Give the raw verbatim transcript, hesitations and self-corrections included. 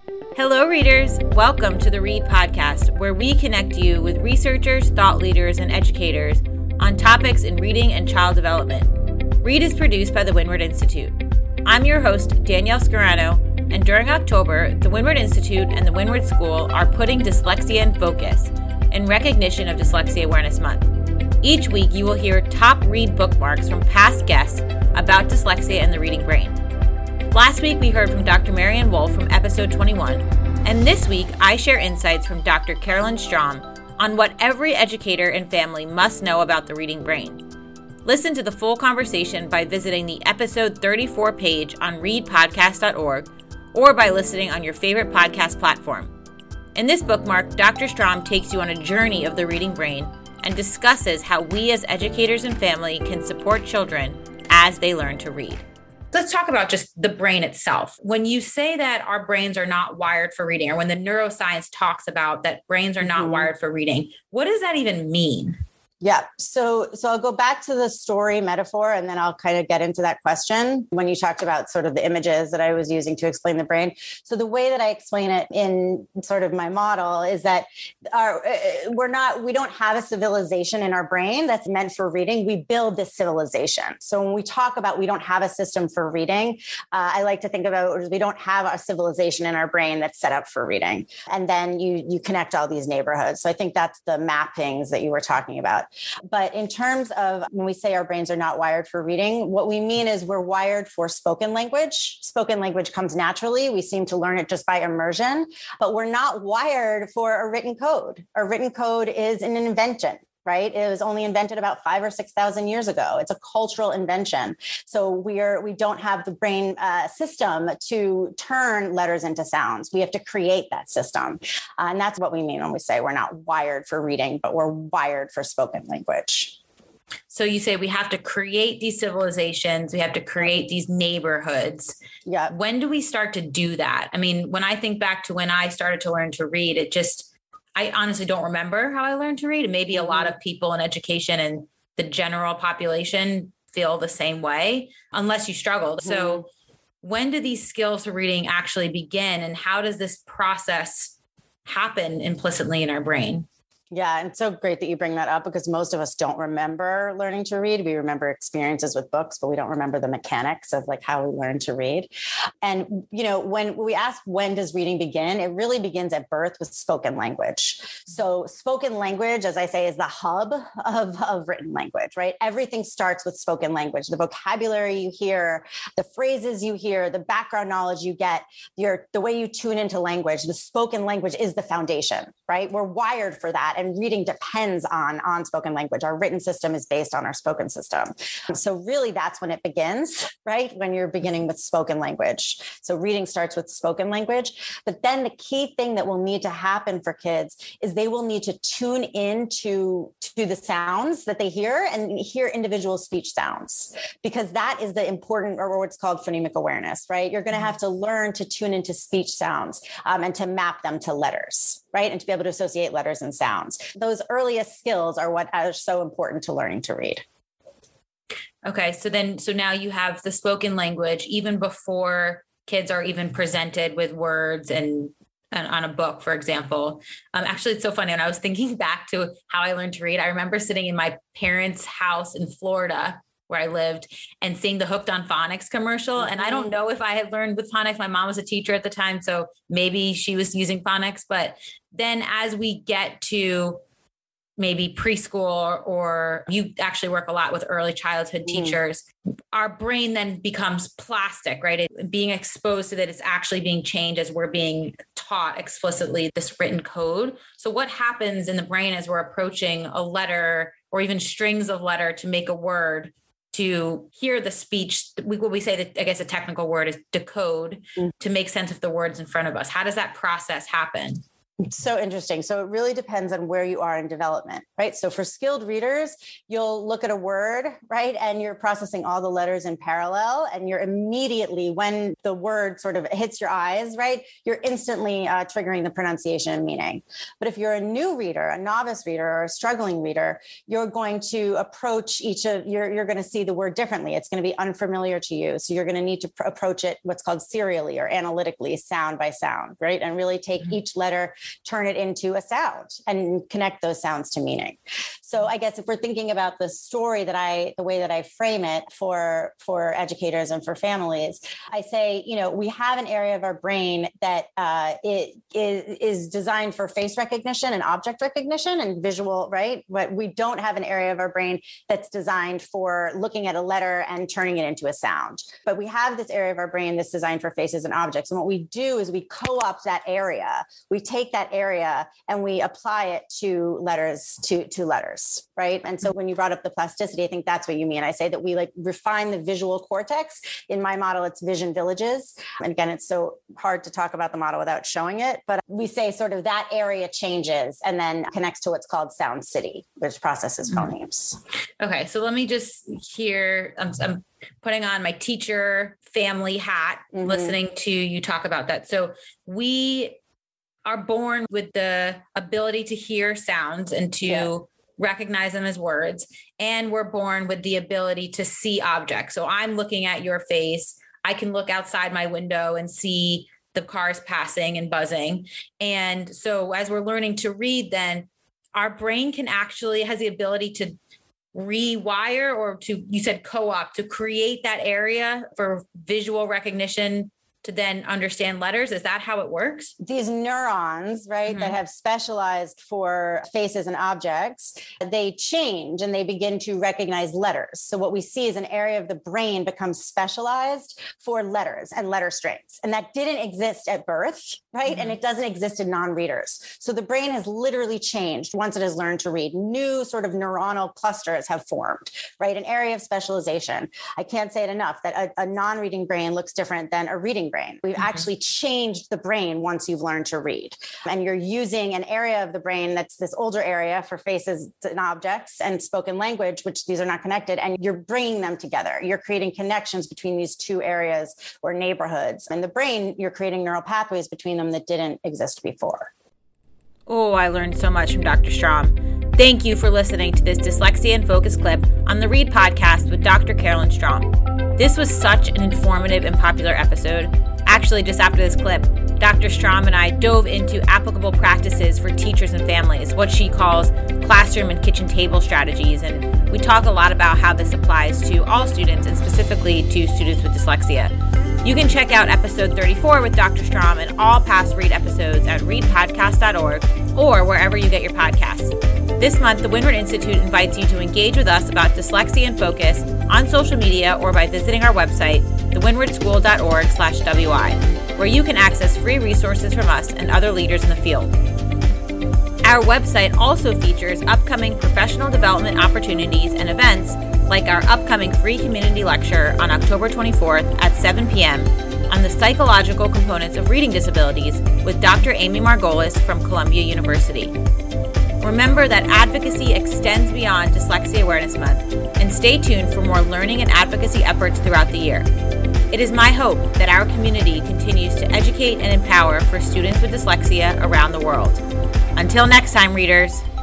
Hello, readers. Welcome to the Read Podcast, where we connect you with researchers, thought leaders, and educators on topics in reading and child development. Read is produced by the Windward Institute. I'm your host, Danielle Scarano, and during October, the Windward Institute and the Windward School are putting dyslexia in focus in recognition of Dyslexia Awareness Month. Each week, you will hear top read bookmarks from past guests about dyslexia and the reading brain. Last week, we heard from Doctor Marianne Wolf from episode twenty-one, and this week, I share insights from Doctor Carolyn Strom on what every educator and family must know about the reading brain. Listen to the full conversation by visiting the episode thirty-four page on read podcast dot org or by listening on your favorite podcast platform. In this bookmark, Doctor Strom takes you on a journey of the reading brain and discusses how we as educators and family can support children as they learn to read. Let's talk about just the brain itself. When you say that our brains are not wired for reading, or when the neuroscience talks about that brains are not mm-hmm. wired for reading, what does that even mean? Yeah. So, so I'll go back to the story metaphor, and then I'll kind of get into that question when you talked about sort of the images that I was using to explain the brain. So the way that I explain it in sort of my model is that our, we're not, we don't have a civilization in our brain that's meant for reading. We build this civilization. So when we talk about, we don't have a system for reading, uh, I like to think about, we don't have a civilization in our brain that's set up for reading. And then you, you connect all these neighborhoods. So I think that's the mappings that you were talking about. But in terms of when we say our brains are not wired for reading, what we mean is we're wired for spoken language. Spoken language comes naturally. We seem to learn it just by immersion, but we're not wired for a written code. A written code is an invention. Right? It was only invented about five or six thousand years ago. It's a cultural invention. So we are we don't have the brain uh, system to turn letters into sounds. We have to create that system, uh, and that's what we mean when we say we're not wired for reading, but we're wired for spoken language. So you say we have to create these civilizations. We have to create these neighborhoods. Yeah. When do we start to do that? I mean, when I think back to when I started to learn to read, it just I honestly don't remember how I learned to read. And maybe a lot of people in education and the general population feel the same way, unless you struggled. Mm-hmm. So when do these skills for reading actually begin? And how does this process happen implicitly in our brain? Yeah. And it's so great that you bring that up, because most of us don't remember learning to read. We remember experiences with books, but we don't remember the mechanics of like how we learn to read. And, you know, when we ask, when does reading begin? It really begins at birth with spoken language. So spoken language, as I say, is the hub of, of written language, right? Everything starts with spoken language. The vocabulary you hear, the phrases you hear, the background knowledge you get, your, the way you tune into language, the spoken language is the foundation, right? We're wired for that. And reading depends on, on spoken language. Our written system is based on our spoken system. So really that's when it begins, right? When you're beginning with spoken language. So reading starts with spoken language. But then the key thing that will need to happen for kids is they will need to tune into to the sounds that they hear and hear individual speech sounds, because that is the important, or what's called phonemic awareness, right? You're going to have to learn to tune into speech sounds um, and to map them to letters, right? And to be able to associate letters and sounds. Those earliest skills are what are so important to learning to read. Okay. So then, so now you have the spoken language, even before kids are even presented with words and, and on a book, for example. Um, actually, it's so funny. When I was thinking back to how I learned to read, I remember sitting in my parents' house in Florida where I lived and seeing the Hooked on Phonics commercial. And I don't know if I had learned with phonics. My mom was a teacher at the time, so maybe she was using phonics. But then as we get to maybe preschool, or, or you actually work a lot with early childhood teachers, mm. our brain then becomes plastic, right? It, being exposed to that, it's actually being changed as we're being taught explicitly this written code. So what happens in the brain as we're approaching a letter or even strings of letter to make a word, to hear the speech, we, what we say that I guess a technical word is decode, mm. to make sense of the words in front of us? How does that process happen? It's so interesting. So it really depends on where you are in development, right? So for skilled readers, you'll look at a word, right? And you're processing all the letters in parallel, and you're immediately, when the word sort of hits your eyes, right? You're instantly uh, triggering the pronunciation and meaning. But if you're a new reader, a novice reader, or a struggling reader, you're going to approach each of, you're, you're going to see the word differently. It's going to be unfamiliar to you. So you're going to need to pr- approach it what's called serially or analytically, sound by sound, right? And really take mm-hmm. each letter, turn it into a sound and connect those sounds to meaning. So I guess if we're thinking about the story that I, the way that I frame it for, for educators and for families, I say, you know, we have an area of our brain that uh, it is, is designed for face recognition and object recognition and visual, right? But we don't have an area of our brain that's designed for looking at a letter and turning it into a sound. But we have this area of our brain that's designed for faces and objects. And what we do is we co-opt that area. We take that area and we apply it to letters, to, to letters, right? And so when you brought up the plasticity, I think that's what you mean. I say that we like refine the visual cortex. In my model, it's vision villages. And again, it's so hard to talk about the model without showing it, but we say sort of that area changes and then connects to what's called Sound City, which processes phonemes. Okay, so let me just hear, I'm, I'm putting on my teacher family hat, mm-hmm. listening to you talk about that. So we are born with the ability to hear sounds and to yeah. recognize them as words. And we're born with the ability to see objects. So I'm looking at your face. I can look outside my window and see the cars passing and buzzing. And so as we're learning to read, then our brain can actually has the ability to rewire or to, you said co-op, to create that area for visual recognition to then understand letters. Is that how it works? These neurons, right, mm-hmm. that have specialized for faces and objects, they change and they begin to recognize letters. So what we see is an area of the brain becomes specialized for letters and letter strings. And that didn't exist at birth, right? Mm-hmm. And it doesn't exist in non-readers. So the brain has literally changed once it has learned to read. New sort of neuronal clusters have formed, right? An area of specialization. I can't say it enough that a, a non-reading brain looks different than a reading brain. brain. We've mm-hmm. actually changed the brain once you've learned to read. And you're using an area of the brain that's this older area for faces and objects and spoken language, which these are not connected, and you're bringing them together. You're creating connections between these two areas or neighborhoods. And the brain, you're creating neural pathways between them that didn't exist before. Oh, I learned so much from Doctor Strom. Thank you for listening to this Dyslexia in Focus clip on the Read podcast with Doctor Carolyn Strom. This was such an informative and popular episode. Actually, just after this clip, Doctor Strom and I dove into applicable practices for teachers and families, what she calls classroom and kitchen table strategies. And we talk a lot about how this applies to all students and specifically to students with dyslexia. You can check out episode thirty-four with Doctor Strom and all past Read episodes at read podcast dot org or wherever you get your podcasts. This month, the Windward Institute invites you to engage with us about dyslexia in focus on social media or by visiting our website, the windward school dot org slash W I, where you can access free resources from us and other leaders in the field. Our website also features upcoming professional development opportunities and events like our upcoming free community lecture on October twenty-fourth at seven p.m. on the psychological components of reading disabilities with Doctor Amy Margolis from Columbia University. Remember that advocacy extends beyond Dyslexia Awareness Month, and stay tuned for more learning and advocacy efforts throughout the year. It is my hope that our community continues to educate and empower for students with dyslexia around the world. Until next time, readers.